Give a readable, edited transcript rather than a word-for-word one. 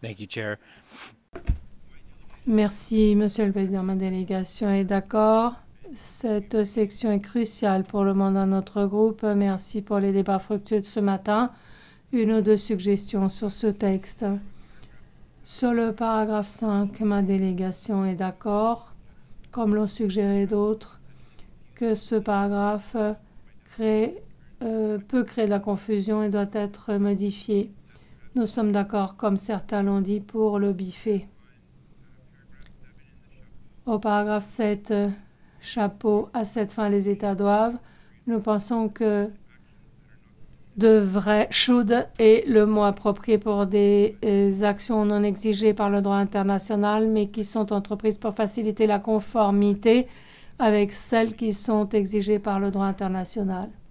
Thank you, Chair. Merci, Monsieur le Président. Ma délégation est d'accord. Cette section est cruciale pour le mandat de notre groupe. Merci pour les débats fructueux de ce matin. Une ou deux suggestions sur ce texte. Sur le paragraphe 5, ma délégation est d'accord, comme l'ont suggéré d'autres, que ce paragraphe peut créer de la confusion et doit être modifié. Nous sommes d'accord, comme certains l'ont dit, pour le biffer. Au paragraphe 7, chapeau, à cette fin les États doivent. Nous pensons que devrait, should est le mot approprié pour des actions non exigées par le droit international, mais qui sont entreprises pour faciliter la conformité avec celles qui sont exigées par le droit international.